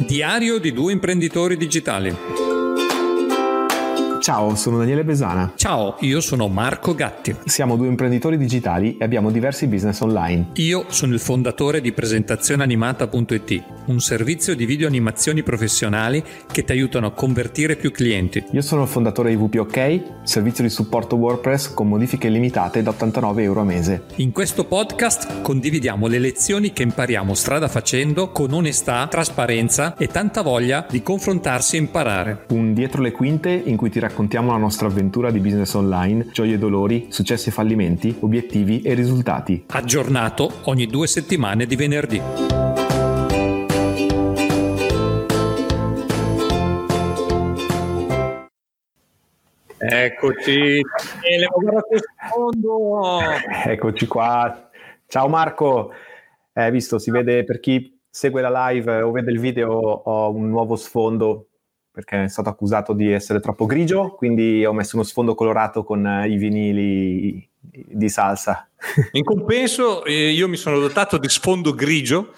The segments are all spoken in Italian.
Diario di due imprenditori digitali. Ciao, sono Daniele Besana. Ciao, io sono Marco Gatti. Siamo due imprenditori digitali e abbiamo diversi business online. Io sono il fondatore di presentazioneanimata.it, un servizio di video animazioni professionali che ti aiutano a convertire più clienti. Io sono il fondatore di WP-OK, servizio di supporto WordPress con modifiche illimitate da €89 a mese. In questo podcast condividiamo le lezioni che impariamo strada facendo con onestà, trasparenza e tanta voglia di confrontarsi e imparare. Un dietro le quinte in cui ti raccontiamo la nostra avventura di business online, gioie e dolori, successi e fallimenti, obiettivi e risultati. Aggiornato ogni 2 settimane di venerdì. Eccoci, Eccoci qua. Ciao Marco, visto, si vede, per chi segue la live o vede il video, ho un nuovo sfondo perché è stato accusato di essere troppo grigio, quindi ho messo uno sfondo colorato con i vinili di salsa. In compenso io mi sono dotato di sfondo grigio,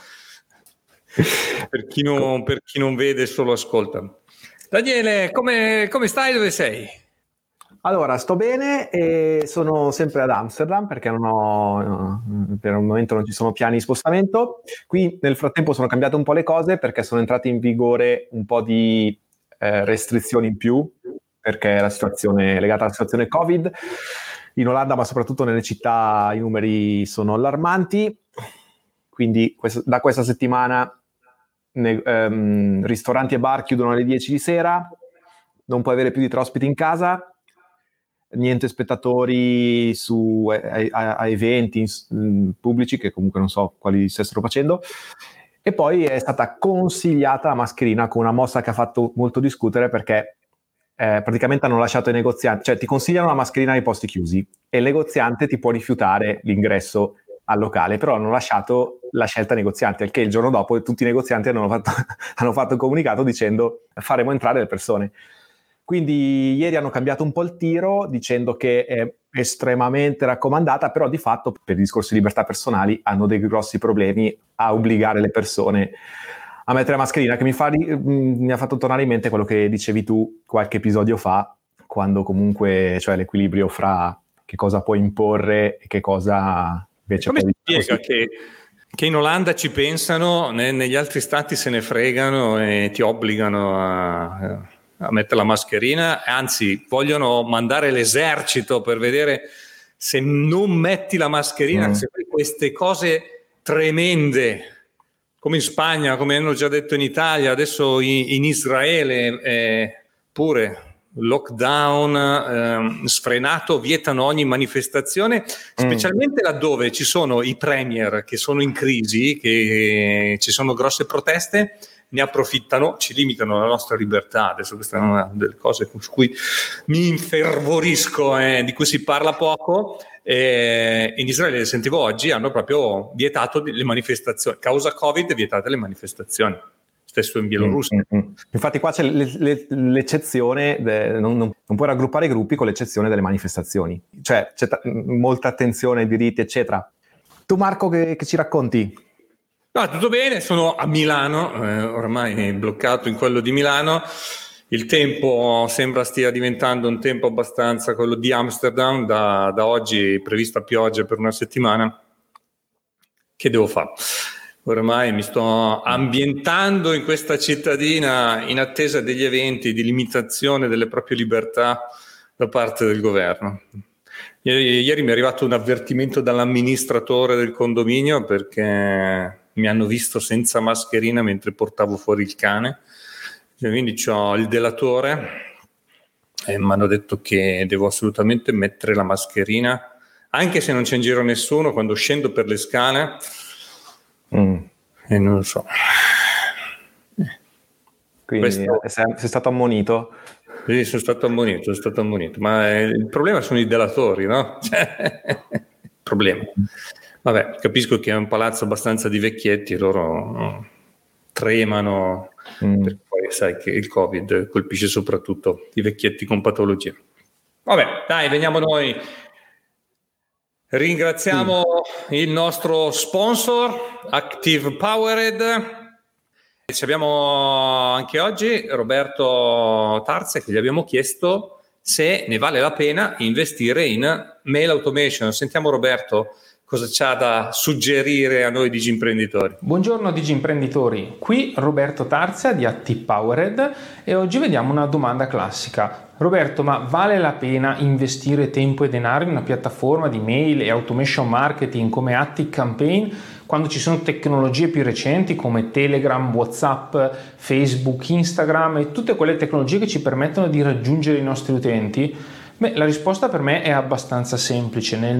per chi non vede solo ascolta. Daniele, come stai? Dove sei? Allora, sto bene e sono sempre ad Amsterdam perché per il momento non ci sono piani di spostamento. Qui nel frattempo sono cambiate un po' le cose perché sono entrate in vigore un po' di restrizioni in più perché la situazione legata alla situazione Covid in Olanda, ma soprattutto nelle città, i numeri sono allarmanti. Quindi da questa settimana ristoranti e bar chiudono alle 10 di sera, non puoi avere più di 3 ospiti in casa, niente spettatori a eventi pubblici, che comunque non so quali stessero facendo. E poi è stata consigliata la mascherina, con una mossa che ha fatto molto discutere perché praticamente hanno lasciato i negozianti, cioè ti consigliano la mascherina nei posti chiusi e il negoziante ti può rifiutare l'ingresso al locale, però hanno lasciato la scelta ai negozianti, al che il giorno dopo tutti i negozianti hanno fatto un comunicato dicendo faremo entrare le persone. Quindi ieri hanno cambiato un po' il tiro dicendo che è estremamente raccomandata, però di fatto per i discorsi di libertà personali hanno dei grossi problemi a obbligare le persone a mettere la mascherina, che mi ha fatto tornare in mente quello che dicevi tu qualche episodio fa, quando comunque, cioè l'equilibrio fra che cosa puoi imporre e che cosa invece come poi... si spiega che in Olanda ci pensano, negli altri stati se ne fregano e ti obbligano a mettere la mascherina, anzi vogliono mandare l'esercito per vedere se non metti la mascherina, se fai queste cose tremende come in Spagna, come hanno già detto in Italia, adesso in Israele pure lockdown sfrenato, vietano ogni manifestazione, specialmente laddove ci sono i premier che sono in crisi, che ci sono grosse proteste, ne approfittano, ci limitano la nostra libertà. Adesso questa è una delle cose su cui mi infervorisco, di cui si parla poco. In Israele, sentivo oggi, hanno proprio vietato le manifestazioni, causa Covid, vietate le manifestazioni. Stesso in Bielorussia. Infatti qua c'è l'eccezione, non puoi raggruppare i gruppi con l'eccezione delle manifestazioni, cioè c'è molta attenzione ai diritti eccetera. Tu Marco che ci racconti? No, tutto bene, sono a Milano, ormai bloccato in quello di Milano. Il tempo sembra stia diventando un tempo abbastanza quello di Amsterdam, da oggi è prevista pioggia per una settimana. Che devo fare? Ormai mi sto ambientando in questa cittadina in attesa degli eventi di limitazione delle proprie libertà da parte del governo. Ieri mi è arrivato un avvertimento dall'amministratore del condominio perché mi hanno visto senza mascherina mentre portavo fuori il cane. Quindi c'ho il delatore e mi hanno detto che devo assolutamente mettere la mascherina, anche se non c'è in giro nessuno, quando scendo per le scale. E non lo so. Quindi sei stato ammonito? Sì, sono stato ammonito, ma il problema sono i delatori, no? Problema. Vabbè, capisco che è un palazzo abbastanza di vecchietti, loro tremano, perché poi sai che il Covid colpisce soprattutto i vecchietti con patologie. Vabbè, dai, veniamo noi. Ringraziamo il nostro sponsor, Active Powered, Ci abbiamo anche oggi Roberto Tarzia, che gli abbiamo chiesto se ne vale la pena investire in mail automation. Sentiamo Roberto cosa c'ha da suggerire a noi digimprenditori. Buongiorno digimprenditori, qui Roberto Tarzia di ActivePowered e oggi vediamo una domanda classica. Roberto, ma vale la pena investire tempo e denaro in una piattaforma di mail e automation marketing come ActiveCampaign quando ci sono tecnologie più recenti come Telegram, WhatsApp, Facebook, Instagram e tutte quelle tecnologie che ci permettono di raggiungere i nostri utenti? Beh, la risposta per me è abbastanza semplice. Nel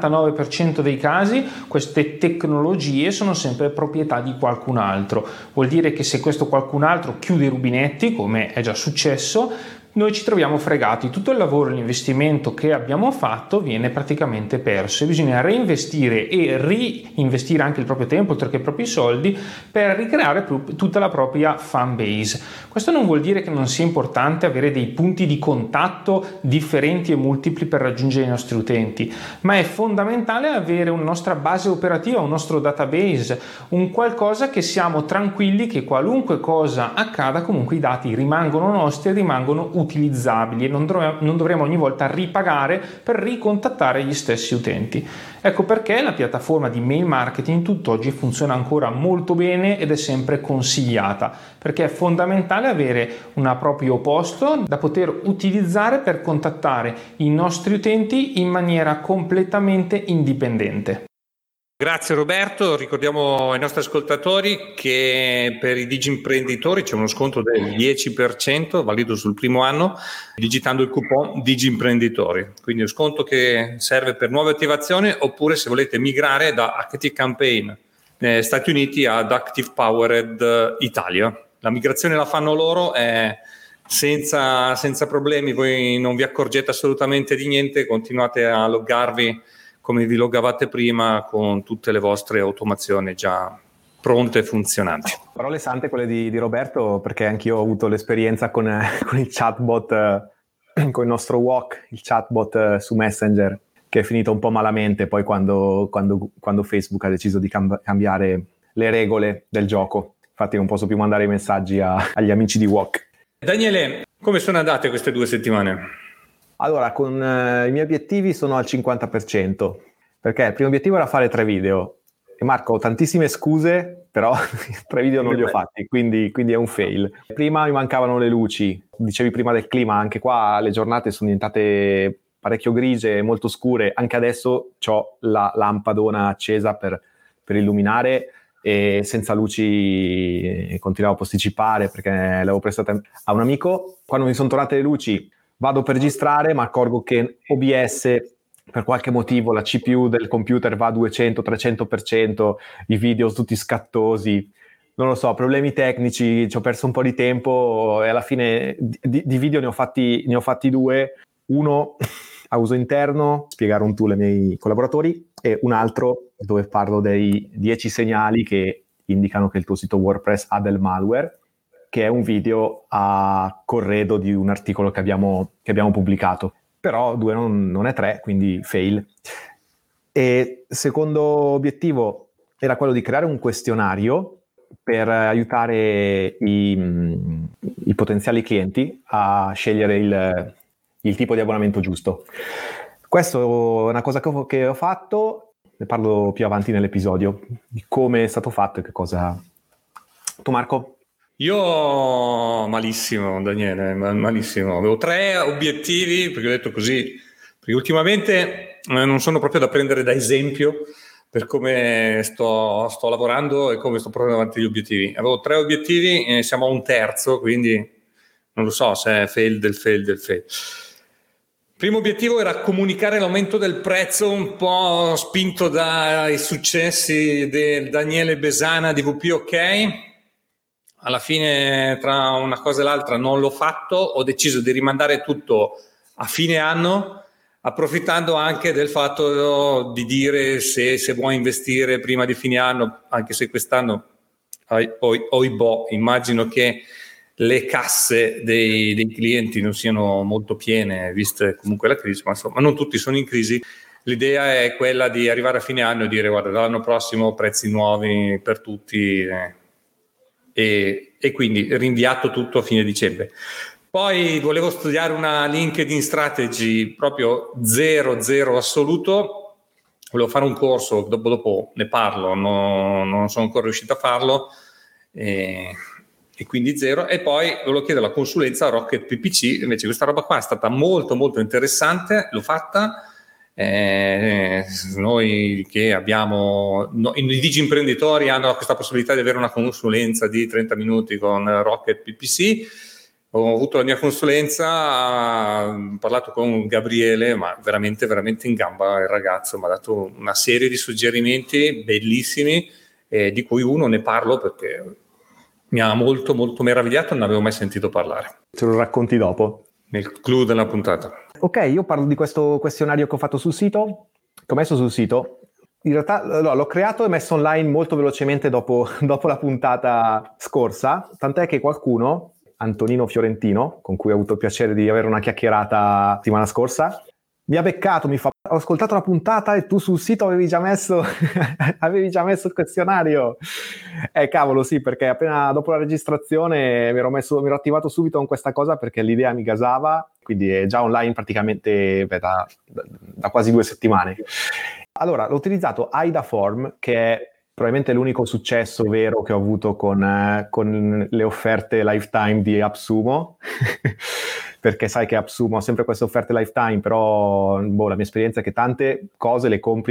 99% dei casi queste tecnologie sono sempre proprietà di qualcun altro. Vuol dire che se questo qualcun altro chiude i rubinetti, come è già successo, noi ci troviamo fregati. Tutto il lavoro e l'investimento che abbiamo fatto viene praticamente perso e bisogna reinvestire e reinvestire anche il proprio tempo, oltre che i propri soldi, per ricreare tutta la propria fan base. Questo non vuol dire che non sia importante avere dei punti di contatto differenti e multipli per raggiungere i nostri utenti, ma è fondamentale avere una nostra base operativa, un nostro database, un qualcosa che siamo tranquilli che qualunque cosa accada comunque i dati rimangono nostri e rimangono utilizzabili e non dovremo ogni volta ripagare per ricontattare gli stessi utenti. Ecco perché la piattaforma di mail marketing tutt'oggi funziona ancora molto bene ed è sempre consigliata, perché è fondamentale avere un proprio posto da poter utilizzare per contattare i nostri utenti in maniera completamente indipendente. Grazie Roberto, ricordiamo ai nostri ascoltatori che per i digimprenditori c'è uno sconto del 10% valido sul primo anno digitando il coupon digimprenditori, quindi un sconto che serve per nuove attivazioni oppure se volete migrare da ActiveCampaign Stati Uniti ad ActivePowered Italia. La migrazione la fanno loro, senza problemi, voi non vi accorgete assolutamente di niente, continuate a loggarvi come vi loggavate prima con tutte le vostre automazioni già pronte e funzionanti. Parole sante quelle di Roberto, perché anch'io ho avuto l'esperienza con il chatbot, con il nostro Walk, il chatbot su Messenger, che è finito un po' malamente poi quando Facebook ha deciso di cambiare le regole del gioco. Infatti non posso più mandare i messaggi agli amici di Walk. Daniele, come sono andate queste 2 settimane? Allora, con i miei obiettivi sono al 50%, perché il primo obiettivo era fare 3 video. E Marco, ho tantissime scuse, però 3 video non li ho fatti, quindi è un fail. Prima mi mancavano le luci, dicevi prima del clima, anche qua le giornate sono diventate parecchio grigie, molto scure. Anche adesso ho la lampadona accesa per illuminare e senza luci continuavo a posticipare perché l'avevo prestata a un amico. Quando mi sono tornate le luci vado per registrare, ma accorgo che OBS, per qualche motivo, la CPU del computer va a 200-300%, i video tutti scattosi, non lo so, problemi tecnici, ci ho perso un po' di tempo e alla fine di video ne ho fatti 2, uno a uso interno, spiegare un tool ai miei collaboratori, e un altro dove parlo dei 10 segnali che indicano che il tuo sito WordPress ha del malware, che è un video a corredo di un articolo che abbiamo pubblicato. Però 2 non è 3, quindi fail. E secondo obiettivo era quello di creare un questionario per aiutare i potenziali clienti a scegliere il tipo di abbonamento giusto. Questo è una cosa che ho fatto, ne parlo più avanti nell'episodio, di come è stato fatto e che cosa... Tu Marco? Io malissimo, Daniele, malissimo. Avevo 3 obiettivi, perché ho detto così, perché ultimamente non sono proprio da prendere da esempio per come sto lavorando e come sto portando avanti gli obiettivi. Avevo 3 obiettivi e siamo a un terzo, quindi non lo so se è fail del fail. Primo obiettivo era comunicare l'aumento del prezzo, un po' spinto dai successi del Daniele Besana di VP OK. Alla fine, tra una cosa e l'altra, non l'ho fatto. Ho deciso di rimandare tutto a fine anno, approfittando anche del fatto di dire se vuoi investire prima di fine anno, anche se quest'anno immagino che le casse dei clienti non siano molto piene, viste comunque la crisi, ma insomma non tutti sono in crisi. L'idea è quella di arrivare a fine anno e dire: guarda, dall'anno prossimo prezzi nuovi per tutti. e quindi rinviato tutto a fine dicembre. Poi volevo studiare una LinkedIn strategy proprio zero assoluto, volevo fare un corso, dopo ne parlo, non sono ancora riuscito a farlo, e quindi zero. E poi volevo chiedere la consulenza a Rocket PPC, invece questa roba qua è stata molto molto interessante, l'ho fatta. Noi che abbiamo i digi imprenditori hanno questa possibilità di avere una consulenza di 30 minuti con Rocket PPC. Ho avuto la mia consulenza, ho parlato con Gabriele, ma veramente veramente in gamba il ragazzo, mi ha dato una serie di suggerimenti bellissimi, di cui uno ne parlo perché mi ha molto molto meravigliato, non avevo mai sentito parlare. Ce lo racconti dopo? Nel clou della puntata. Ok, io parlo di questo questionario che ho fatto sul sito, che ho messo sul sito. In realtà l'ho creato e messo online molto velocemente dopo la puntata scorsa, tant'è che qualcuno, Antonino Fiorentino, con cui ho avuto il piacere di avere una chiacchierata la settimana scorsa, mi ha beccato, mi fa: ho ascoltato la puntata e tu sul sito avevi già messo il questionario. Cavolo, sì, perché appena dopo la registrazione mi ero attivato subito con questa cosa perché l'idea mi gasava, quindi è già online praticamente da quasi 2 settimane. Allora, l'ho utilizzato AIDA Form, che è probabilmente l'unico successo vero che ho avuto con le offerte lifetime di AppSumo, perché sai che AppSumo ha sempre queste offerte lifetime, però la mia esperienza è che tante cose le compri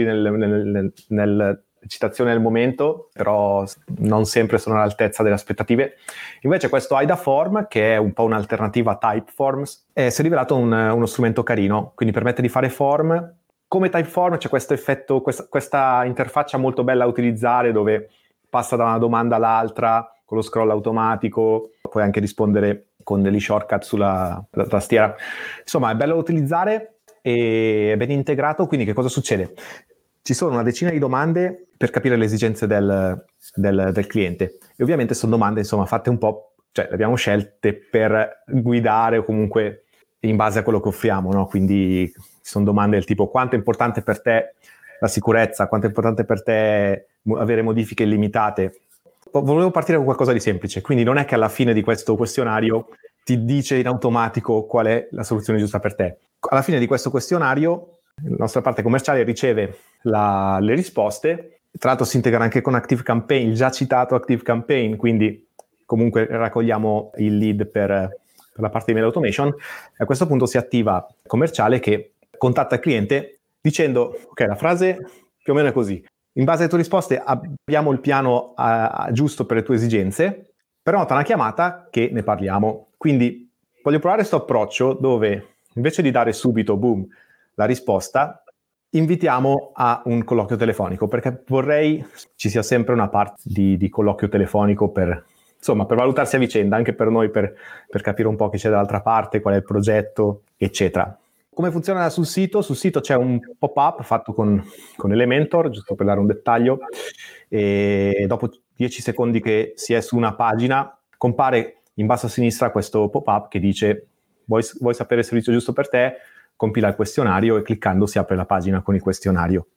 nel citazione del momento, però non sempre sono all'altezza delle aspettative. Invece questo AIDA Form, che è un po' un'alternativa a Typeforms, si è rivelato uno strumento carino, quindi permette di fare form. Come Typeform c'è questo effetto, questa interfaccia molto bella a utilizzare, dove passa da una domanda all'altra con lo scroll automatico, puoi anche rispondere con degli shortcut sulla tastiera. Insomma, è bello da utilizzare e è ben integrato. Quindi che cosa succede? Ci sono una decina di domande per capire le esigenze del cliente, e ovviamente sono domande, insomma, fatte un po', cioè le abbiamo scelte per guidare o comunque in base a quello che offriamo, no? Quindi ci sono domande del tipo: quanto è importante per te la sicurezza, quanto è importante per te avere modifiche illimitate. Volevo partire con qualcosa di semplice, quindi non è che alla fine di questo questionario ti dice in automatico qual è la soluzione giusta per te. Alla fine di questo questionario la nostra parte commerciale riceve le risposte. Tra l'altro si integra anche con ActiveCampaign, il già citato ActiveCampaign, quindi comunque raccogliamo il lead per la parte di mail automation. E a questo punto si attiva commerciale che contatta il cliente dicendo: ok, la frase più o meno è così: in base alle tue risposte abbiamo il piano giusto per le tue esigenze, prenota una chiamata che ne parliamo. Quindi voglio provare questo approccio dove invece di dare subito, boom, la risposta, invitiamo a un colloquio telefonico, perché vorrei ci sia sempre una parte di colloquio telefonico per valutarsi a vicenda, anche per noi, per capire un po' chi c'è dall'altra parte, qual è il progetto, eccetera. Come funziona sul sito? Sul sito c'è un pop-up fatto con Elementor, giusto per dare un dettaglio, e dopo 10 secondi che si è su una pagina compare in basso a sinistra questo pop-up che dice: vuoi sapere il servizio giusto per te? Compila il questionario, e cliccando si apre la pagina con il questionario.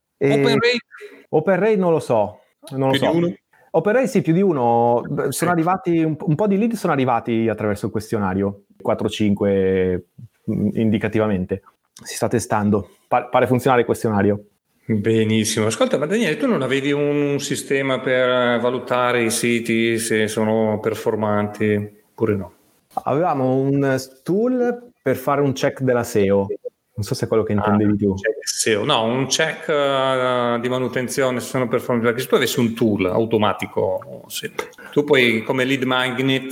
Open rate non lo so. Di uno? Open rate sì, più di uno. Sono arrivati un po' di lead, sono arrivati attraverso il questionario, 4-5 indicativamente. Si sta testando, pare funzionare il questionario. Benissimo. Ascolta, ma Daniele, tu non avevi un sistema per valutare i siti se sono performanti oppure no? Avevamo un tool per fare un check della SEO. Non so se è quello che intendevi tu. SEO. No, un check di manutenzione se sono performanti. Perché se tu avessi un tool automatico, sì, tu puoi come lead magnet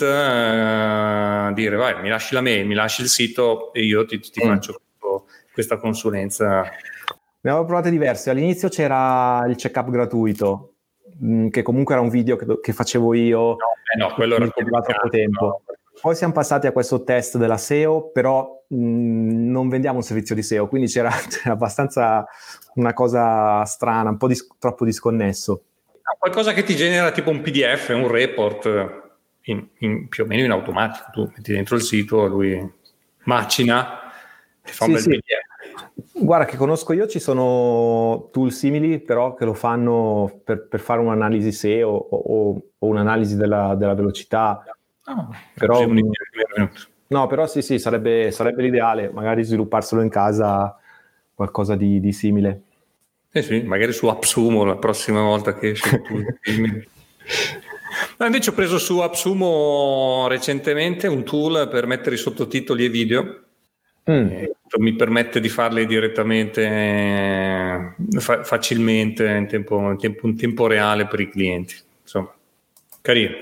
dire: vai, mi lasci la mail, mi lasci il sito e io ti faccio questa consulenza. Ne avevo provate diverse. All'inizio c'era il check-up gratuito, che comunque era un video che facevo io. No, quello era troppo tempo. No. Poi siamo passati a questo test della SEO, però non vendiamo un servizio di SEO, quindi c'era abbastanza una cosa strana, un po' troppo disconnesso. Qualcosa che ti genera tipo un PDF, un report, più o meno in automatico. Tu metti dentro il sito, lui macina, ti fa un bel PDF. Guarda, che conosco io, ci sono tool simili, però che lo fanno per fare un'analisi SEO o un'analisi della velocità. Però, no, però sì, sarebbe l'ideale, magari svilupparselo in casa, qualcosa di simile. Sì, magari su AppSumo la prossima volta che esce il tool. Invece ho preso su AppSumo recentemente un tool per mettere i sottotitoli e video. Mi permette di farli direttamente facilmente in tempo reale per i clienti. Insomma, carino.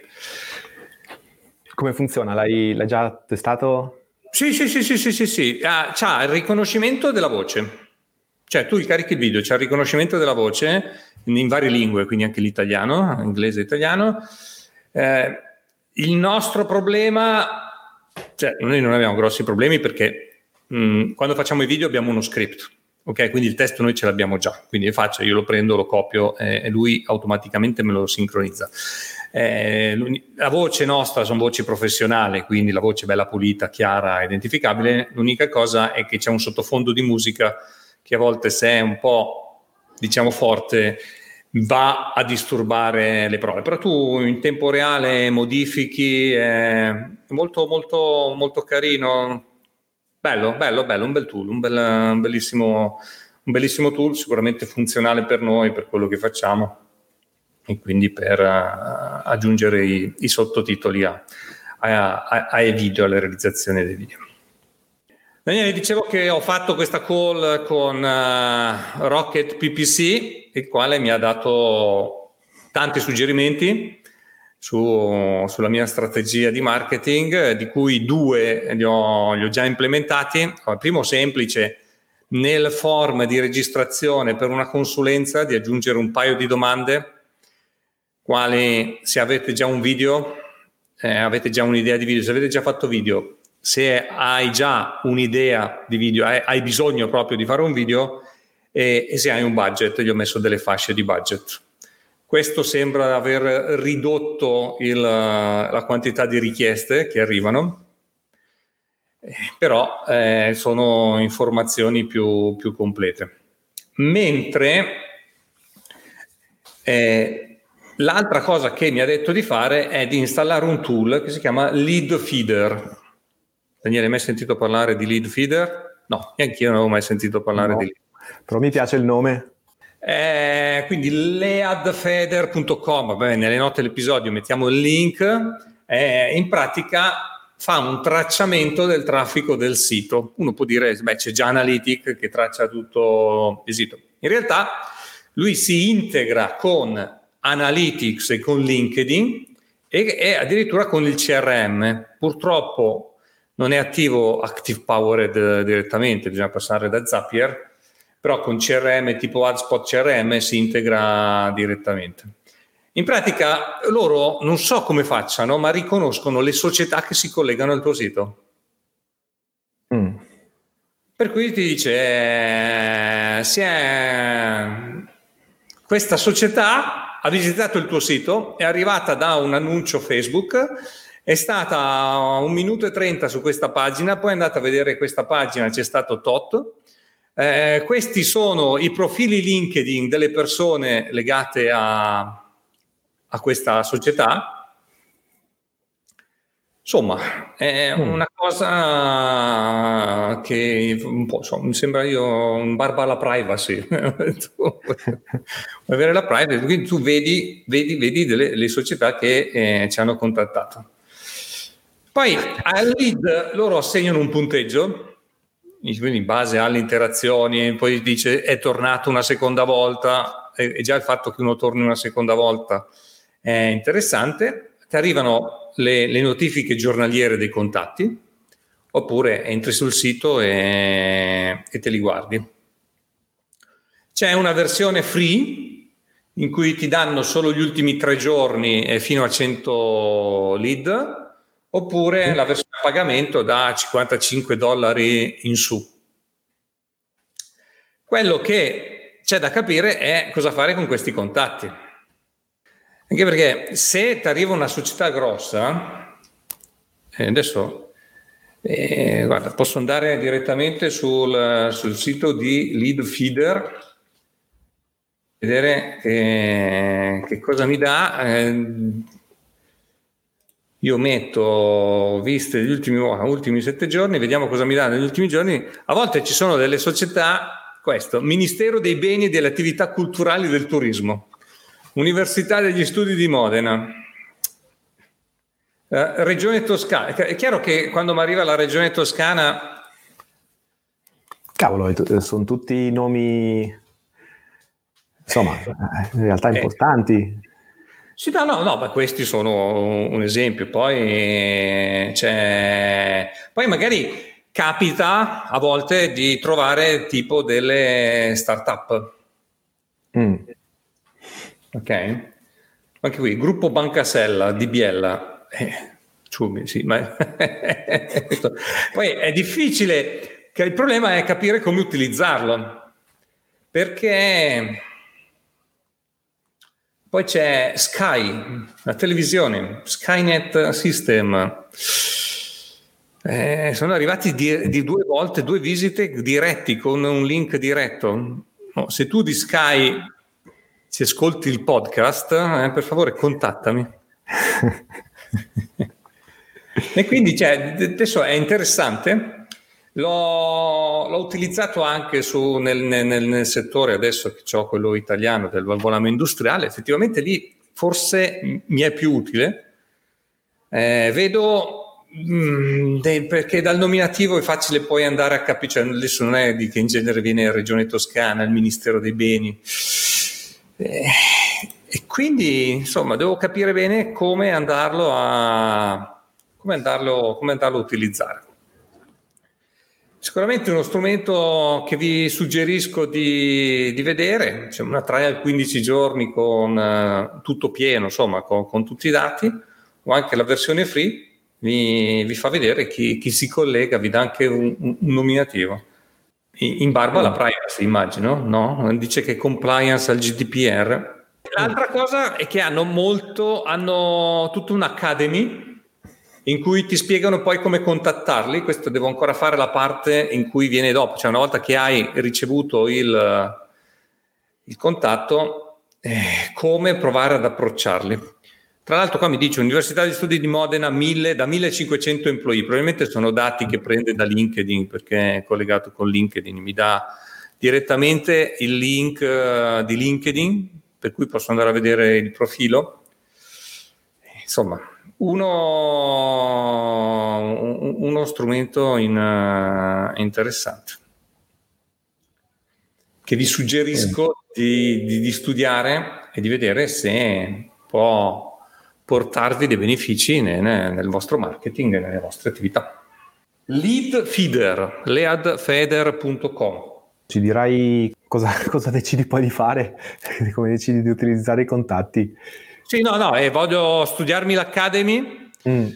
Come funziona? L'hai già testato? Sì. C'ha il riconoscimento della voce. Cioè tu carichi il video, c'è il riconoscimento della voce in varie lingue, quindi anche l'italiano, inglese e italiano. Il nostro problema, cioè noi non abbiamo grossi problemi perché quando facciamo i video abbiamo uno script, ok? Quindi il testo noi ce l'abbiamo già, quindi io lo prendo, lo copio e lui automaticamente me lo sincronizza. La voce nostra sono voci professionali, quindi la voce bella pulita, chiara, identificabile. L'unica cosa è che c'è un sottofondo di musica che a volte, se è un po' diciamo forte, va a disturbare le parole, però tu in tempo reale modifichi, è molto molto molto carino, bello, un bel tool, un bellissimo tool, sicuramente funzionale per noi, per quello che facciamo e quindi per aggiungere i sottotitoli ai video, alla realizzazione dei video. Daniele, dicevo che ho fatto questa call con Rocket PPC, il quale mi ha dato tanti suggerimenti sulla mia strategia di marketing, di cui 2 li ho già implementati. Il primo semplice, nel form di registrazione per una consulenza di aggiungere un paio di domande, quali se avete già un video, avete già un'idea di video, se avete già fatto video, se hai già un'idea di video, hai bisogno proprio di fare un video e se hai un budget, gli ho messo delle fasce di budget. Questo sembra aver ridotto la quantità di richieste che arrivano, però sono informazioni più complete. Mentre l'altra cosa che mi ha detto di fare è di installare un tool che si chiama Lead Feeder. Daniele, hai mai sentito parlare di Lead Feeder? No, neanche io non avevo mai sentito parlare di Lead. Però mi piace il nome. Quindi leadfeeder.com, nelle note dell'episodio mettiamo il link. In pratica fa un tracciamento del traffico del sito. Uno può dire, c'è già Analytics che traccia tutto il sito. In realtà lui si integra con Analytics e con LinkedIn e addirittura con il CRM. Purtroppo non è attivo ActivePowered direttamente, bisogna passare da Zapier, però con CRM tipo HubSpot CRM si integra direttamente. In pratica loro non so come facciano, ma riconoscono le società che si collegano al tuo sito. Per cui ti dice questa società ha visitato il tuo sito, è arrivata da un annuncio Facebook, è stata 1 minuto e 30 su questa pagina, poi è andata a vedere questa pagina, c'è stato tot. Questi sono i profili LinkedIn delle persone legate a questa società. Insomma, è una cosa che un po' mi sembra un barba alla privacy. Avere la privacy, quindi tu vedi le società che ci hanno contattato. Poi al lead loro assegnano un punteggio, quindi in base alle interazioni, poi dice è tornato una seconda volta, e già il fatto che uno torni una seconda volta è interessante. Ti arrivano le notifiche giornaliere dei contatti, oppure entri sul sito e te li guardi. C'è una versione free in cui ti danno solo gli ultimi 3 giorni e fino a 100 lead, oppure la versione a pagamento da $55 in su. Quello che c'è da capire è cosa fare con questi contatti. Anche perché se ti arriva una società grossa, adesso Guarda, posso andare direttamente sul sito di Leadfeeder, vedere che cosa mi dà. Io metto viste degli ultimi 7 giorni, vediamo cosa mi dà negli ultimi giorni. A volte ci sono delle società, questo, Ministero dei Beni e delle Attività Culturali del Turismo, Università degli Studi di Modena, Regione Toscana. È chiaro che quando mi arriva la Regione Toscana... Cavolo, sono tutti nomi, insomma, in realtà importanti. Sì, no, ma questi sono un esempio. Poi magari capita a volte di trovare tipo delle start-up. Ok? Anche qui, Gruppo Bancasella di Biella. Ciubi, sì, ma poi è difficile, che il problema è capire come utilizzarlo, perché poi c'è Sky, la televisione, Skynet System. Sono arrivati di 2 volte, 2 visite diretti con un link diretto. No, se tu di Sky ci ascolti il podcast, per favore contattami. E quindi adesso è interessante. L'ho utilizzato anche nel settore, adesso che ho quello italiano del valvolame industriale. Effettivamente lì forse mi è più utile. Vedo perché dal nominativo è facile poi andare a capire, cioè adesso non è di che in genere viene Regione Toscana, il Ministero dei Beni, e quindi insomma devo capire bene come andarlo a utilizzare. Sicuramente uno strumento che vi suggerisco di vedere, c'è una trial 15 giorni con tutto pieno, insomma, con tutti i dati, o anche la versione free, vi fa vedere chi si collega, vi dà anche un nominativo. In barba alla privacy, immagino, no? Dice che compliance al GDPR. L'altra cosa è che hanno tutta un'academy in cui ti spiegano poi come contattarli. Questo devo ancora fare la parte in cui viene dopo, cioè una volta che hai ricevuto il contatto, come provare ad approcciarli. Tra l'altro qua mi dice Università di Studi di Modena, da 1500 employee, probabilmente sono dati che prende da LinkedIn, perché è collegato con LinkedIn, mi dà direttamente il link di LinkedIn, per cui posso andare a vedere il profilo. Insomma, uno strumento interessante che vi suggerisco di studiare e di vedere se può portarvi dei benefici nel vostro marketing e nelle vostre attività. Leadfeeder, leadfeeder.com. Ci dirai cosa decidi poi di fare, come decidi di utilizzare i contatti. Sì, no, voglio studiarmi l'Academy.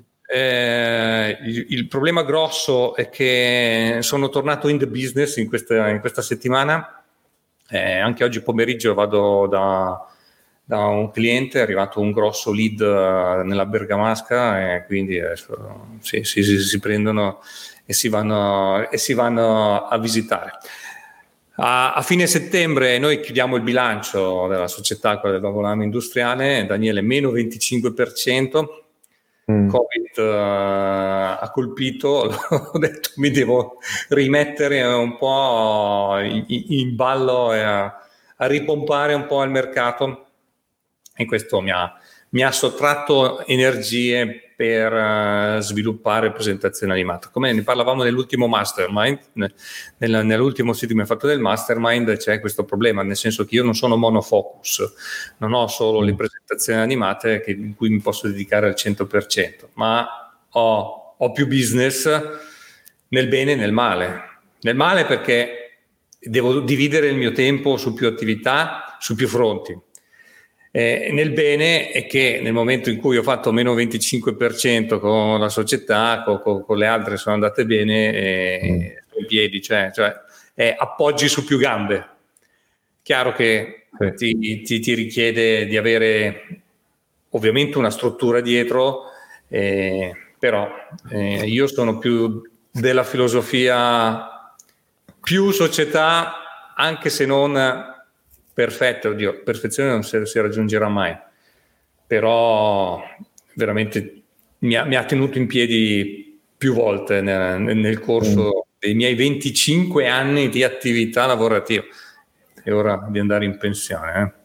Il problema grosso è che sono tornato in the business in questa settimana. Anche oggi pomeriggio vado da un cliente, è arrivato un grosso lead nella Bergamasca, e quindi adesso si prendono e si vanno a visitare. A fine settembre noi chiudiamo il bilancio della società, quella del valvolame industriale. Daniele, meno 25%. Covid ha colpito, ho detto mi devo rimettere un po' in ballo e a ripompare un po' il mercato, e questo mi ha sottratto energie per sviluppare presentazioni animate. Come ne parlavamo nell'ultimo mastermind, nell'ultimo sito che mi ha fatto del mastermind, c'è questo problema, nel senso che io non sono monofocus, non ho solo le presentazioni animate in cui mi posso dedicare al 100%, ma ho più business nel bene e nel male. Nel male perché devo dividere il mio tempo su più attività, su più fronti. Nel bene è che nel momento in cui ho fatto meno 25% con la società, con le altre sono andate bene, in piedi, cioè appoggi su più gambe. Chiaro che ti richiede di avere ovviamente una struttura dietro, però io sono più della filosofia più società, anche se non perfetta. Oddio, perfezione non si raggiungerà mai, però veramente mi ha tenuto in piedi più volte nel corso dei miei 25 anni di attività lavorativa. È ora di andare in pensione.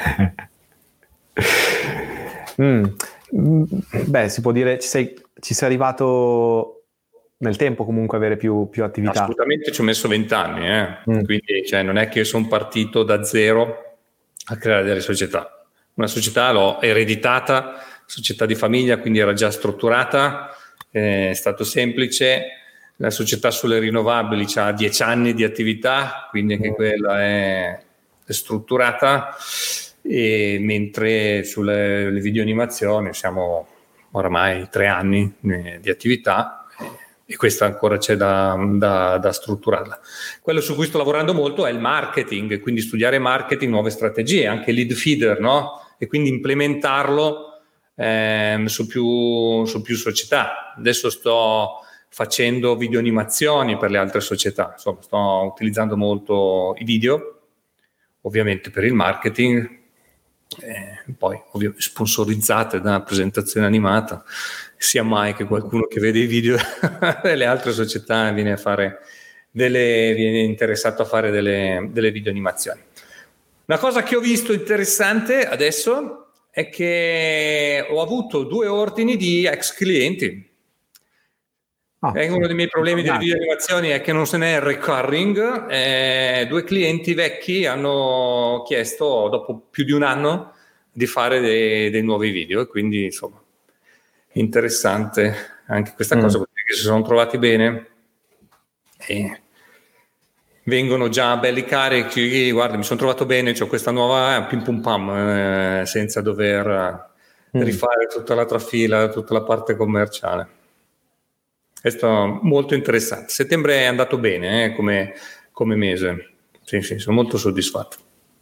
Beh, si può dire ci sei arrivato nel tempo comunque a avere più attività. Assolutamente, ci ho messo 20 anni, quindi non è che io sono partito da zero a creare delle società. Una società l'ho ereditata, società di famiglia, quindi era già strutturata, è stato semplice. La società sulle rinnovabili ha 10 anni di attività, quindi anche quella è strutturata, e mentre sulle videoanimazioni siamo oramai 3 anni di attività, e questa ancora c'è da strutturarla. Quello su cui sto lavorando molto è il marketing, quindi studiare marketing, nuove strategie, anche lead feeder, no? E quindi implementarlo su più società. Adesso sto facendo videoanimazioni per le altre società, insomma sto utilizzando molto i video, ovviamente per il marketing, poi ovviamente sponsorizzate da una presentazione animata, sia mai che qualcuno che vede i video delle altre società viene interessato a fare delle videoanimazioni. Una cosa che ho visto interessante adesso è che ho avuto 2 ordini di ex clienti. Uno dei miei problemi delle videoanimazioni è che non se n'è recurring. 2 clienti vecchi hanno chiesto, dopo più di un anno, di fare dei nuovi video, e quindi insomma interessante anche questa cosa, perché si sono trovati bene e vengono già belli carichi. Guarda, mi sono trovato bene, c'ho questa nuova pim pum pam, senza dover rifare tutta la trafila, tutta la parte commerciale. È stato molto interessante. Settembre è andato bene come mese. Sì, sono molto soddisfatto.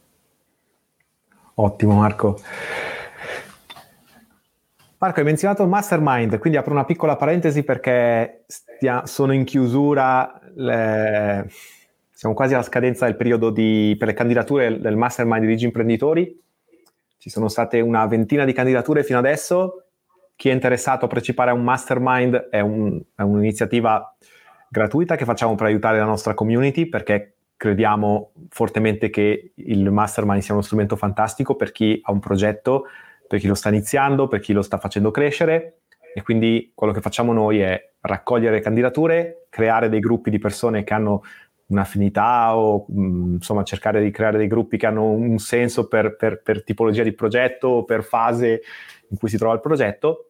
Ottimo, Marco. Marco, hai menzionato il Mastermind, quindi apro una piccola parentesi perché sono in chiusura, siamo quasi alla scadenza del periodo per le candidature del Mastermind di Digi Imprenditori. Ci sono state una ventina di candidature fino adesso. Chi è interessato a partecipare a un Mastermind è un'iniziativa gratuita che facciamo per aiutare la nostra community, perché crediamo fortemente che il Mastermind sia uno strumento fantastico per chi ha un progetto, per chi lo sta iniziando, per chi lo sta facendo crescere, e quindi quello che facciamo noi è raccogliere candidature, creare dei gruppi di persone che hanno un'affinità o insomma cercare di creare dei gruppi che hanno un senso per tipologia di progetto o per fase in cui si trova il progetto,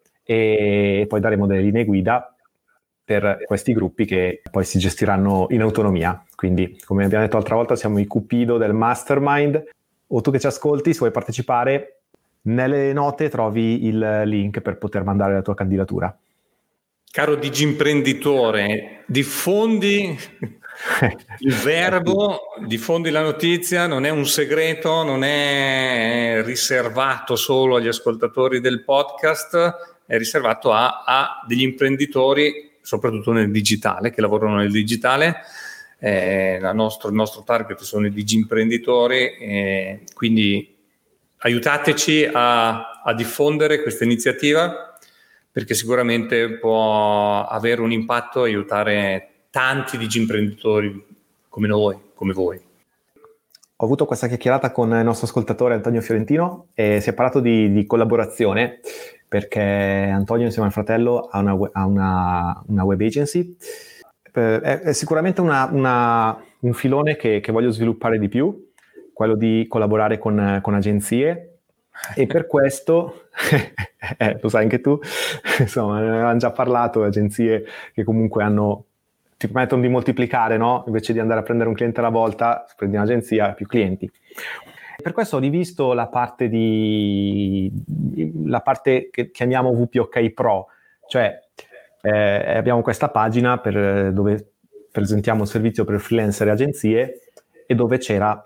e poi daremo delle linee guida per questi gruppi che poi si gestiranno in autonomia. Quindi, come abbiamo detto l'altra volta, siamo i cupido del Mastermind. O tu che ci ascolti, se vuoi partecipare, nelle note trovi il link per poter mandare la tua candidatura. Caro Digi Imprenditore, diffondi il verbo, diffondi la notizia, non è un segreto, non è riservato solo agli ascoltatori del podcast, è riservato a degli imprenditori, soprattutto nel digitale, che lavorano nel digitale. Il nostro target sono i Digi Imprenditori, quindi aiutateci a diffondere questa iniziativa, perché sicuramente può avere un impatto e aiutare tanti Digi Imprenditori come noi, come voi. Ho avuto questa chiacchierata con il nostro ascoltatore Antonio Fiorentino e si è parlato di collaborazione, perché Antonio insieme al fratello ha una web agency. È sicuramente un filone che voglio sviluppare di più, quello di collaborare con agenzie, e per questo lo sai anche tu, insomma, ne avevamo già parlato, agenzie che comunque ti permettono di moltiplicare, no? Invece di andare a prendere un cliente alla volta, prendi un'agenzia, più clienti. Per questo ho rivisto la parte che chiamiamo WP-OK Pro, cioè abbiamo questa pagina dove presentiamo un servizio per freelancer e agenzie, e dove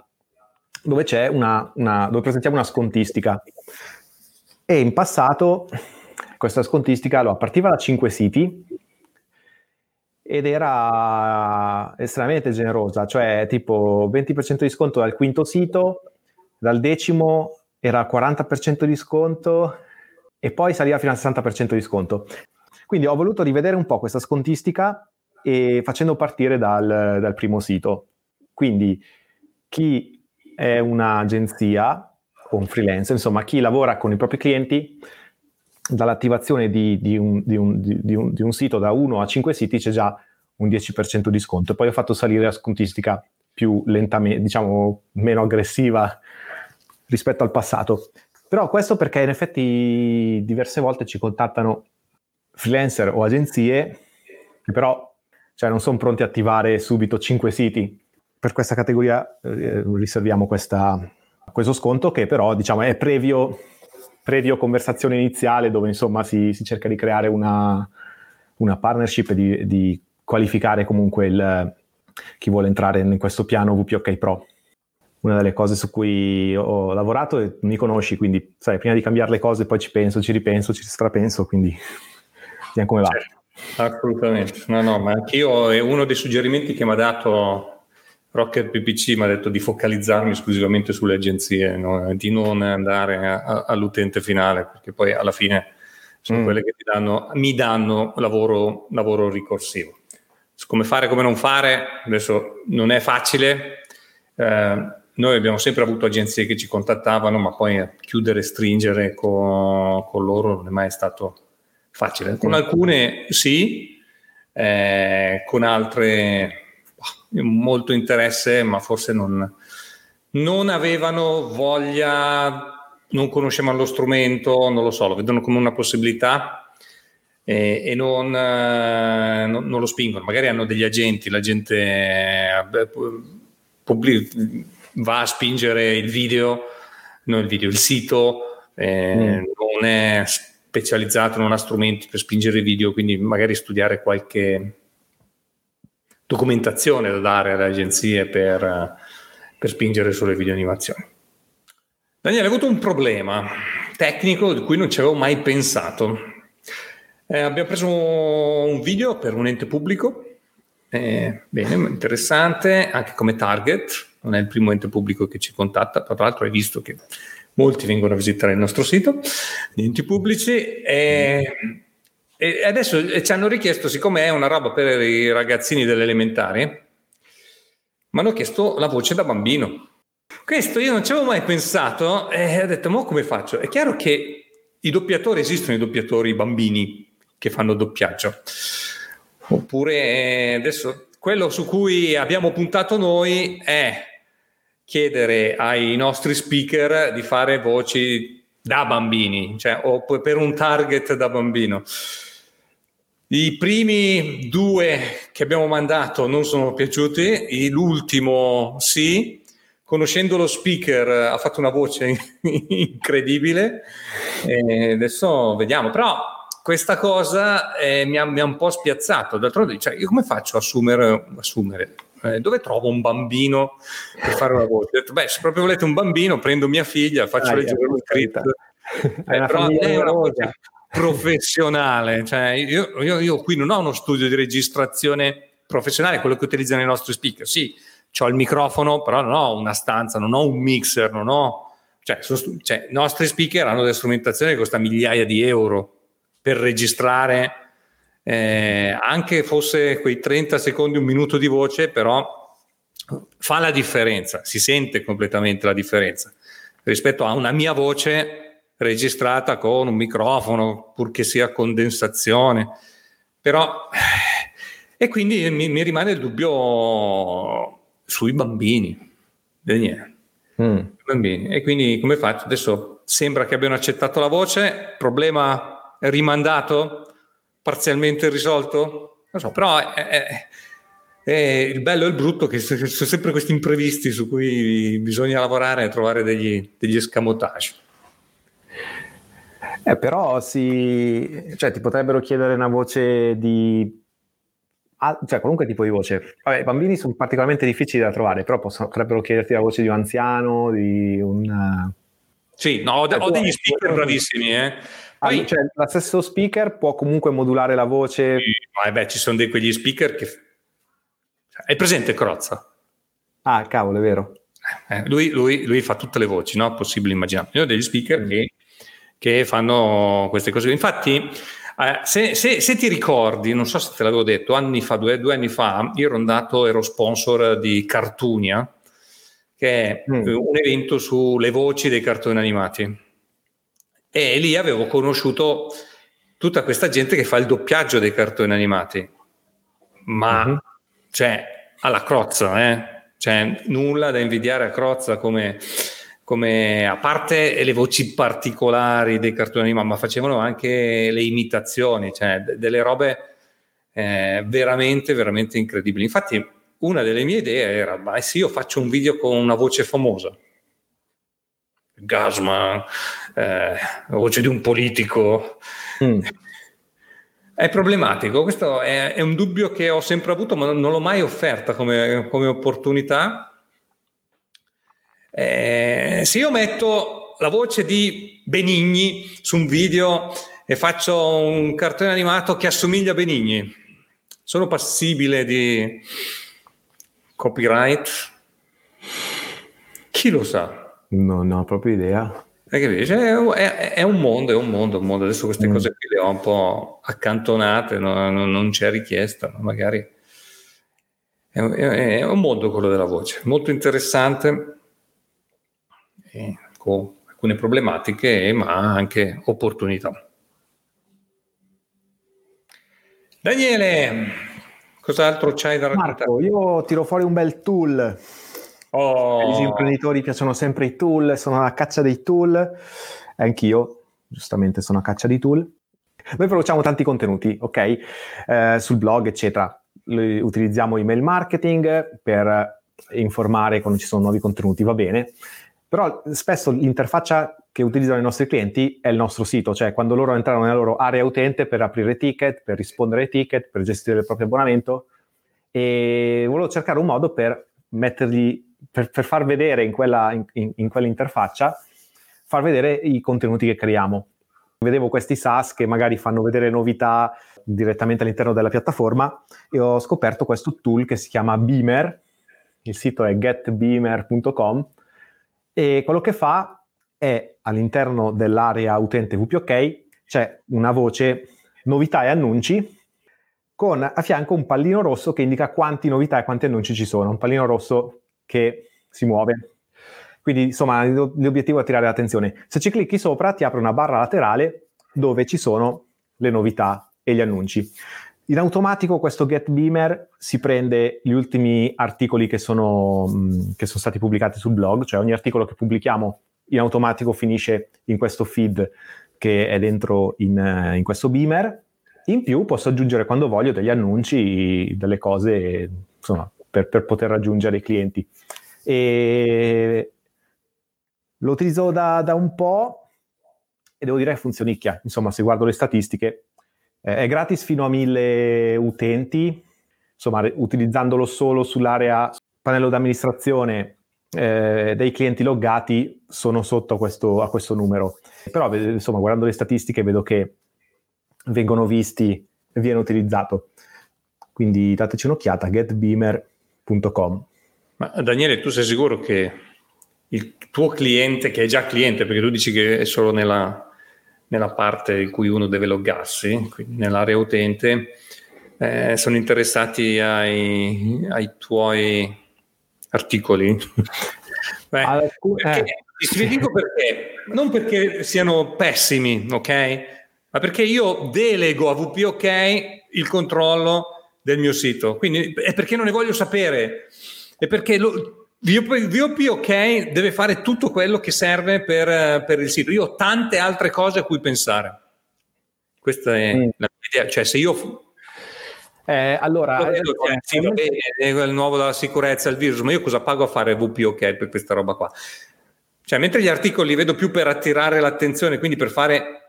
presentiamo una scontistica. E in passato questa scontistica partiva da 5 siti, ed era estremamente generosa, cioè tipo 20% di sconto dal quinto sito, dal decimo era 40% di sconto e poi saliva fino al 60% di sconto. Quindi ho voluto rivedere un po' questa scontistica e facendo partire dal primo sito. Quindi chi è un'agenzia o un freelancer, insomma chi lavora con i propri clienti, dall'attivazione di un sito da 1 a 5 siti c'è già un 10% di sconto. Poi ho fatto salire la scontistica più lentamente, diciamo meno aggressiva rispetto al passato. Però questo perché in effetti diverse volte ci contattano freelancer o agenzie che però non sono pronti a attivare subito 5 siti. Per questa categoria riserviamo questo sconto che però diciamo è previo conversazione iniziale dove insomma si cerca di creare una partnership e di qualificare comunque chi vuole entrare in questo piano WP OK Pro. Una delle cose su cui ho lavorato e mi conosci, quindi sai, prima di cambiare le cose poi ci penso, ci ripenso, ci strapenso, quindi vediamo come va. Assolutamente, no, ma anch'io è uno dei suggerimenti che mi ha dato Rocket PPC, mi ha detto di focalizzarmi esclusivamente sulle agenzie, no? Di non andare all'utente finale, perché poi alla fine sono quelle che mi danno lavoro ricorsivo. Come fare, come non fare, adesso non è facile. Noi abbiamo sempre avuto agenzie che ci contattavano, ma poi chiudere e stringere con loro non è mai stato facile. Con alcune sì, con altre molto interesse, ma forse non avevano voglia, non conoscevano lo strumento, non lo so, lo vedono come una possibilità e non lo spingono. Magari hanno degli agenti, la gente va a spingere il sito, non è specializzato, non ha strumenti per spingere i video, quindi magari studiare qualche documentazione da dare alle agenzie per spingere sulle video animazioni. Daniele, ha avuto un problema tecnico di cui non ci avevo mai pensato. Abbiamo preso un video per un ente pubblico, bene, interessante, anche come target, non è il primo ente pubblico che ci contatta, tra l'altro hai visto che molti vengono a visitare il nostro sito di enti pubblici e adesso ci hanno richiesto, siccome è una roba per i ragazzini delle elementari, mi hanno chiesto la voce da bambino. Questo io non ci avevo mai pensato e ho detto, ma come faccio? È chiaro che esistono i doppiatori bambini che fanno doppiaggio, oppure adesso quello su cui abbiamo puntato noi è chiedere ai nostri speaker di fare voci da bambini, o per un target da bambino. I primi 2 che abbiamo mandato non sono piaciuti, l'ultimo sì. Conoscendo lo speaker ha fatto una voce incredibile e adesso vediamo, però questa cosa mi ha un po' spiazzato. D'altronde, io come faccio a assumere? Dove trovo un bambino per fare una voce? Ho detto, se proprio volete un bambino, prendo mia figlia, faccio leggere lo script. Però è una voce professionale. Io qui non ho uno studio di registrazione professionale, quello che utilizzano i nostri speaker. Sì, c'ho il microfono, però non ho una stanza, non ho un mixer, non ho... i nostri speaker hanno delle strumentazioni che costano migliaia di euro per registrare, anche fosse quei 30 secondi, un minuto di voce, però fa la differenza, si sente completamente la differenza rispetto a una mia voce registrata con un microfono, purché sia condensazione. Però, e quindi mi rimane il dubbio sui bambini, bambini. E quindi come faccio? Adesso sembra che abbiano accettato la voce, problema rimandato, parzialmente risolto, non so, però il bello e il brutto che sono sempre questi imprevisti su cui bisogna lavorare e trovare degli escamotage. Però ti potrebbero chiedere una voce di qualunque tipo di voce. Vabbè, i bambini sono particolarmente difficili da trovare, però potrebbero chiederti la voce di un anziano, di un Sì, no, ho degli speaker bravissimi, Poi, cioè, lo stesso speaker può comunque modulare la voce. Ci sono quegli speaker che... Hai presente Crozza? Ah, cavolo, è vero. Lui fa tutte le voci, no? Possibili, immaginabili. Io ho degli speaker che fanno queste cose. Infatti, se ti ricordi, non so se te l'avevo detto, anni fa, due anni fa, io ero sponsor di Cartunia, che è un evento sulle voci dei cartoni animati. E lì avevo conosciuto tutta questa gente che fa il doppiaggio dei cartoni animati, ma cioè alla Crozza, cioè nulla da invidiare a Crozza come a parte le voci particolari dei cartoni animati, ma facevano anche le imitazioni, cioè delle robe veramente veramente incredibili. Infatti una delle mie idee era: ma sì, io faccio un video con una voce famosa, Gasman, la voce di un politico. È problematico, questo è un dubbio che ho sempre avuto, ma non l'ho mai offerta come opportunità. Se io metto la voce di Benigni su un video e faccio un cartone animato che assomiglia a Benigni, sono passibile di copyright? Chi lo sa? Non ho proprio idea. È un mondo. Adesso queste cose qui le ho un po' accantonate, non c'è richiesta, magari è un mondo quello della voce, molto interessante, con alcune problematiche, ma anche opportunità. Daniele, cos'altro c'hai da raccontare? Marco, io tiro fuori un bel tool. Gli imprenditori piacciono sempre i tool, sono alla caccia dei tool, anch'io giustamente sono a caccia di tool. Noi produciamo tanti contenuti, ok? Sul blog, eccetera. Utilizziamo email marketing per informare quando ci sono nuovi contenuti, va bene, però spesso l'interfaccia che utilizzano i nostri clienti è il nostro sito, cioè quando loro entrano nella loro area utente per aprire ticket, per rispondere ai ticket, per gestire il proprio abbonamento, e volevo cercare un modo per mettergli, per far vedere in quell'interfaccia, far vedere i contenuti che creiamo. Vedevo questi SaaS che magari fanno vedere novità direttamente all'interno della piattaforma e ho scoperto questo tool che si chiama Beamer. Il sito è getbeamer.com e quello che fa è, all'interno dell'area utente WPOK c'è una voce novità e annunci con a fianco un pallino rosso che indica quanti novità e quanti annunci ci sono, un pallino rosso che si muove. Quindi, insomma, l'obiettivo è attirare l'attenzione. Se ci clicchi sopra, ti apre una barra laterale dove ci sono le novità e gli annunci. In automatico questo GetBeamer si prende gli ultimi articoli che sono stati pubblicati sul blog, cioè ogni articolo che pubblichiamo in automatico finisce in questo feed che è dentro in questo Beamer. In più posso aggiungere quando voglio degli annunci, delle cose, insomma, per poter raggiungere i clienti. E lo utilizzo da un po' e devo dire che funzionicchia. Insomma, se guardo le statistiche, è gratis fino a 1000 utenti. Insomma, utilizzandolo solo sull'area pannello d'amministrazione dei clienti loggati sono sotto a questo numero. Però, insomma, guardando le statistiche vedo che vengono visti e viene utilizzato. Quindi dateci un'occhiata, getbeamer.com. Ma Daniele, tu sei sicuro che il tuo cliente, che è già cliente, perché tu dici che è solo nella parte in cui uno deve loggarsi, quindi nell'area utente, sono interessati ai tuoi articoli? Ti dico perché, non perché siano pessimi, ok? Ma perché io delego a WPOK il controllo del mio sito, quindi è perché non ne voglio sapere, è perché WPOK deve fare tutto quello che serve per il sito. Io ho tante altre cose a cui pensare. Questa è la mia idea. Cioè, se io allora sì, va bene, è il nuovo della sicurezza, il virus, ma io cosa pago a fare WPOK per questa roba qua? Cioè, mentre gli articoli li vedo più per attirare l'attenzione, quindi per fare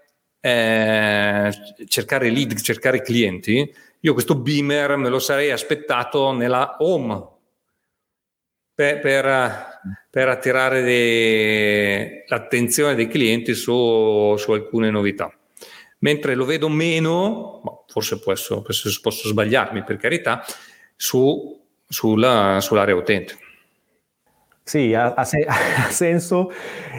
cercare lead, cercare clienti, io questo Beamer me lo sarei aspettato nella home, per attirare l'attenzione dei clienti su alcune novità. Mentre lo vedo meno, ma forse posso sbagliarmi, per carità, sull'area utente. Sì, ha senso.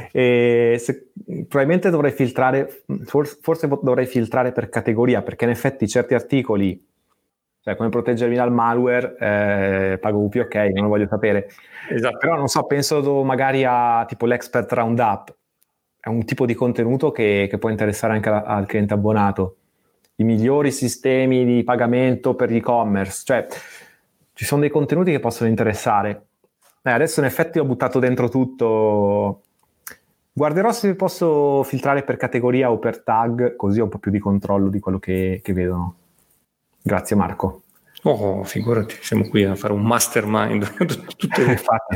Probabilmente dovrei filtrare, forse dovrei filtrare per categoria, perché in effetti certi articoli, cioè come proteggermi dal malware, pago UPI, ok, non lo voglio sapere. Esatto. Però non so, penso magari a tipo l'expert roundup, è un tipo di contenuto che può interessare anche al cliente abbonato. I migliori sistemi di pagamento per e-commerce, cioè ci sono dei contenuti che possono interessare. Adesso in effetti ho buttato dentro tutto. Guarderò se posso filtrare per categoria o per tag, così ho un po' più di controllo di quello che vedono. Grazie Marco. Oh, figurati, siamo qui a fare un mastermind. Infatti,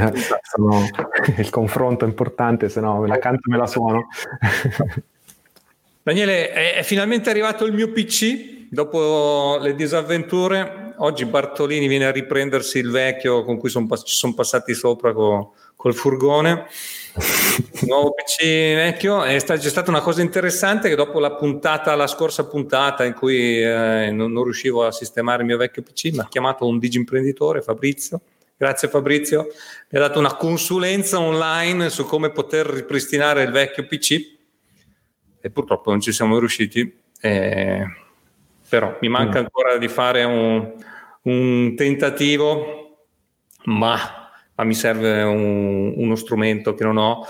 il confronto è importante, se no la canto me la suono. Daniele, è finalmente arrivato il mio PC dopo le disavventure. Oggi Bartolini viene a riprendersi il vecchio con cui ci sono passati sopra col furgone. Il nuovo PC vecchio. C'è stata una cosa interessante, che dopo la scorsa puntata in cui non riuscivo a sistemare il mio vecchio PC, mi ha chiamato un digiimprenditore, Fabrizio. Grazie Fabrizio, mi ha dato una consulenza online su come poter ripristinare il vecchio PC e purtroppo non ci siamo riusciti, però mi manca ancora di fare un tentativo, ma mi serve uno strumento che non ho.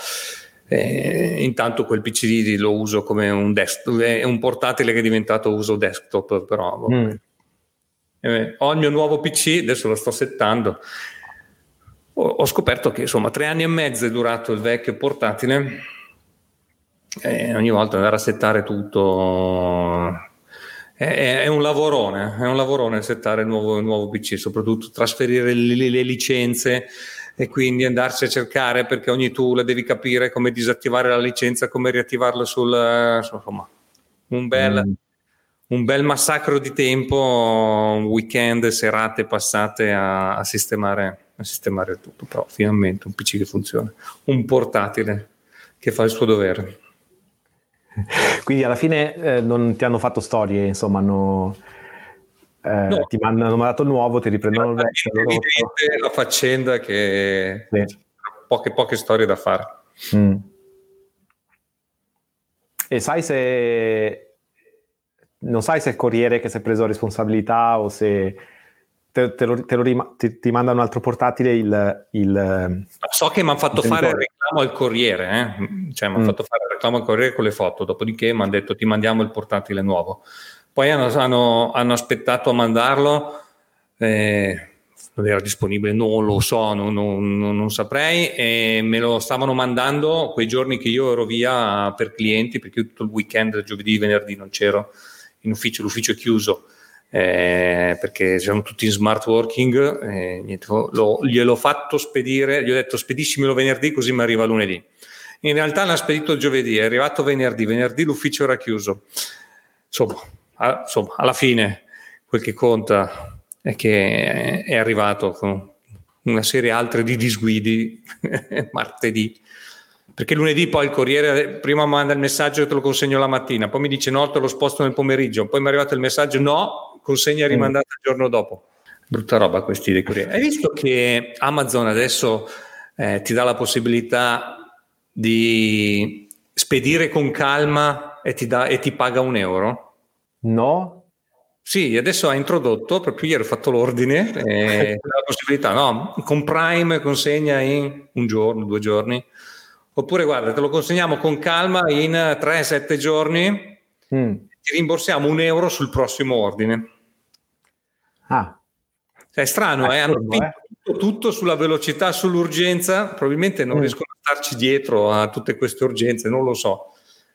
Intanto quel PC lo uso come un desktop, è un portatile che è diventato uso desktop, però ho il mio nuovo PC, adesso lo sto settando. Ho scoperto che insomma 3 anni e mezzo è durato il vecchio portatile, e ogni volta andare a settare tutto è un lavorone settare il nuovo PC, soprattutto trasferire le licenze e quindi andarci a cercare, perché ogni tool devi capire come disattivare la licenza, come riattivarla insomma un bel massacro di tempo, weekend, serate passate a sistemare tutto, però finalmente un PC che funziona, un portatile che fa il suo dovere. Quindi alla fine non ti hanno fatto storie, insomma, no. Ti hanno mandato il nuovo, ti riprendono il vecchio. È evidente la faccenda che sì. Poche storie da fare. E non sai se il corriere che si è preso responsabilità o se ti manda un altro portatile so che mi hanno fatto fare il reclamo al corriere, cioè mi hanno fatto fare il reclamo al corriere con le foto, dopodiché mi hanno detto ti mandiamo il portatile nuovo. Poi hanno aspettato a mandarlo, non era disponibile, non lo so, non saprei, e me lo stavano mandando quei giorni che io ero via per clienti, perché io tutto il weekend, giovedì, venerdì non c'ero in ufficio, l'ufficio è chiuso, perché siamo tutti in smart working, niente, gliel'ho fatto spedire, gli ho detto spediscimelo venerdì così mi arriva lunedì. In realtà l'ha spedito il giovedì, è arrivato venerdì l'ufficio era chiuso. Insomma, alla fine quel che conta è che è arrivato con una serie altre di disguidi martedì, perché lunedì poi il corriere prima manda il messaggio che te lo consegno la mattina, poi mi dice no, te lo sposto nel pomeriggio, poi mi è arrivato il messaggio no, consegna rimandata il giorno dopo. Brutta roba questi dei corrieri. Hai visto che Amazon adesso ti dà la possibilità di spedire con calma e ti paga €1? No? Sì, adesso ha introdotto, proprio ieri ho fatto l'ordine, la possibilità, no? Con Prime consegna in 1 giorno, 2 giorni, oppure guarda, te lo consegniamo con calma in 3-7 giorni, ti rimborsiamo €1 sul prossimo ordine. È strano, hanno spinto tutto sulla velocità, sull'urgenza, probabilmente non riescono a starci dietro a tutte queste urgenze, non lo so.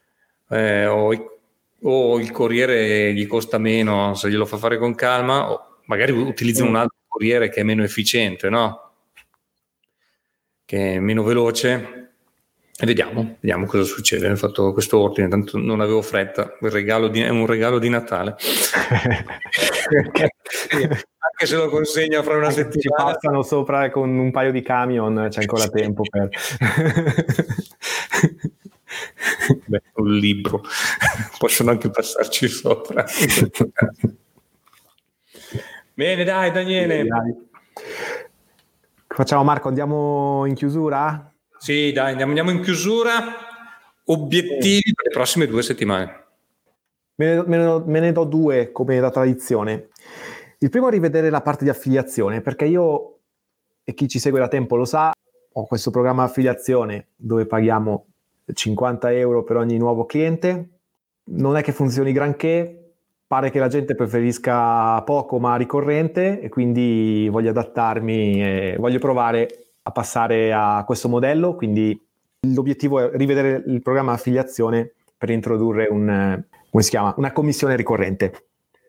O il corriere gli costa meno se glielo fa fare con calma, o magari utilizzano un altro corriere che è meno efficiente, no? Che è meno veloce. E vediamo cosa succede. Ho fatto questo ordine, tanto non avevo fretta. È un regalo di Natale. anche se lo consegna fra una anche se ci settimana. passano sopra con un paio di camion, c'è ancora tempo per... Beh, un libro. Possono anche passarci sopra. Bene, dai, Daniele. Dai. Facciamo, Marco, andiamo in chiusura? Sì, dai, andiamo in chiusura. Obiettivi per le prossime 2 settimane. Me ne do 2 come da tradizione. Il primo è rivedere la parte di affiliazione, perché io, e chi ci segue da tempo lo sa, ho questo programma affiliazione dove paghiamo 50 euro per ogni nuovo cliente. Non è che funzioni granché, pare che la gente preferisca poco ma ricorrente, e quindi voglio adattarmi e voglio provare a passare a questo modello. Quindi l'obiettivo è rivedere il programma affiliazione per introdurre una commissione ricorrente.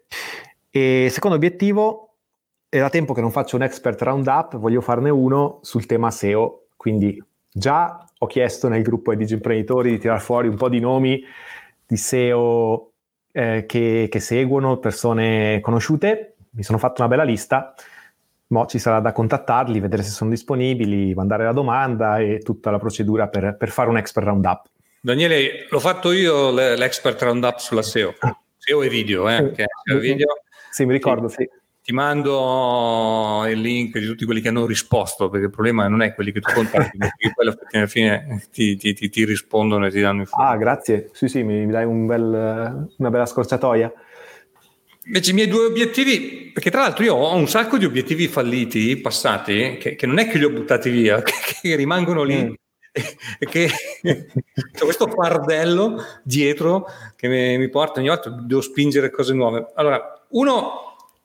E secondo obiettivo, è da tempo che non faccio un expert roundup, voglio farne uno sul tema SEO, quindi già ho chiesto nel gruppo ai Digimprenditori di tirar fuori un po' di nomi di SEO che seguono, persone conosciute. Mi sono fatto una bella lista, mo ci sarà da contattarli, vedere se sono disponibili, mandare la domanda e tutta la procedura per fare un expert roundup. Daniele, l'ho fatto io l'expert roundup sulla SEO. SEO e video, che è video. Sì, mi ricordo, sì. Ti mando il link di tutti quelli che hanno risposto, perché il problema non è quelli che tu contatti, perché poi alla fine ti rispondono e ti danno informazioni. Ah, grazie. Sì, mi dai una bella scorciatoia. Invece i miei 2 obiettivi, perché tra l'altro io ho un sacco di obiettivi falliti, passati, che non è che li ho buttati via, che rimangono lì. E che c'è questo fardello dietro che mi porta ogni volta, devo spingere cose nuove. Allora, uno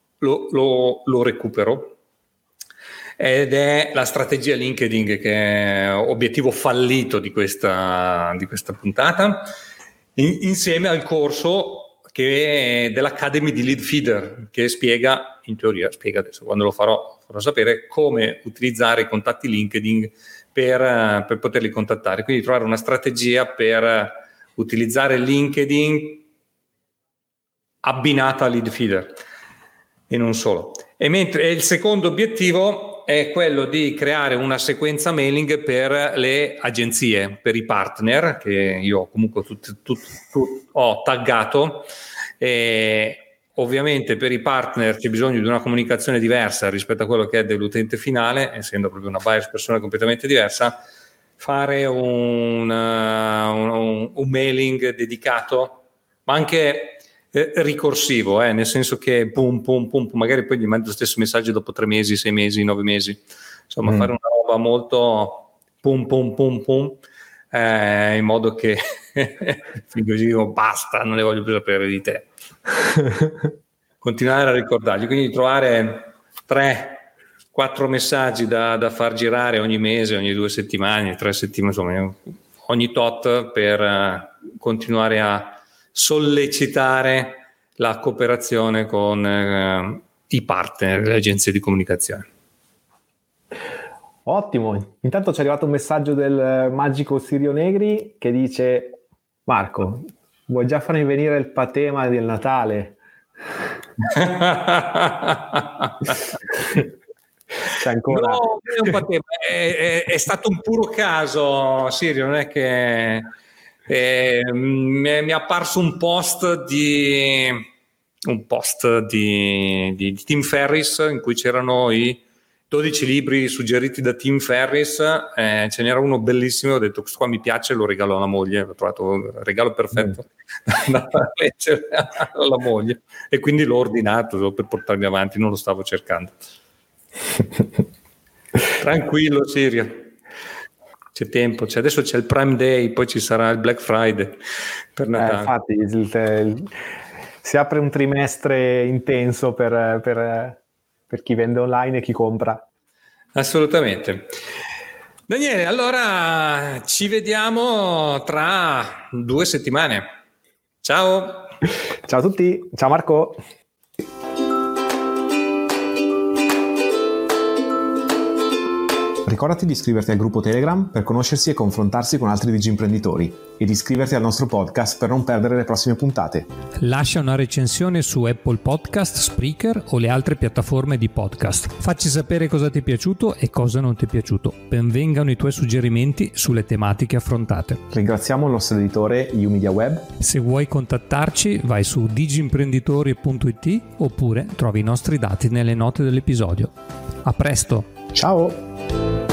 lo recupero, ed è la strategia LinkedIn, che è obiettivo fallito di questa puntata, insieme al corso che è dell'Academy di Lead Feeder, che spiega, in teoria, adesso quando lo farò sapere come utilizzare i contatti LinkedIn per poterli contattare, quindi trovare una strategia per utilizzare LinkedIn abbinata a Lead Feeder e non solo. E mentre il secondo obiettivo è quello di creare una sequenza mailing per le agenzie, per i partner, che io comunque ho taggato. E ovviamente per i partner c'è bisogno di una comunicazione diversa rispetto a quello che è dell'utente finale, essendo proprio una buyers persona completamente diversa. Fare un mailing dedicato, ma anche ricorsivo, nel senso che pum, magari poi gli mando lo stesso messaggio dopo 3 mesi, 6 mesi, 9 mesi, insomma fare una roba molto pum, in modo che così dico basta, non ne voglio più sapere di te. Continuare a ricordargli, quindi trovare 3-4 messaggi da far girare ogni mese, ogni 2 settimane, 3 settimane, insomma ogni tot, per continuare a sollecitare la cooperazione con i partner, le agenzie di comunicazione. Ottimo, intanto ci è arrivato un messaggio del magico Sirio Negri che dice: Marco, vuoi già farmi venire il patema del Natale? C'è ancora... No, è un patema, è stato un puro caso, Sirio, non è che mi è apparso un post di Tim Ferriss in cui c'erano i 12 libri suggeriti da Tim Ferriss, ce n'era uno bellissimo, ho detto questo qua mi piace, lo regalo alla moglie, ho trovato il regalo perfetto da leggere alla moglie, e quindi l'ho ordinato per portarmi avanti, non lo stavo cercando. Tranquillo, Sirio, c'è tempo, adesso c'è il Prime Day, poi ci sarà il Black Friday per Natale. Infatti si apre un trimestre intenso per chi vende online e chi compra. Assolutamente. Daniele, allora ci vediamo tra 2 settimane. Ciao. Ciao a tutti, ciao Marco. Ricordati di iscriverti al gruppo Telegram per conoscersi e confrontarsi con altri digimprenditori e di iscriverti al nostro podcast per non perdere le prossime puntate. Lascia una recensione su Apple Podcast, Spreaker o le altre piattaforme di podcast. Facci sapere cosa ti è piaciuto e cosa non ti è piaciuto. Benvengano i tuoi suggerimenti sulle tematiche affrontate. Ringraziamo il nostro editore Umedia Web. Se vuoi contattarci, vai su digimprenditori.it oppure trovi i nostri dati nelle note dell'episodio. A presto! Ciao!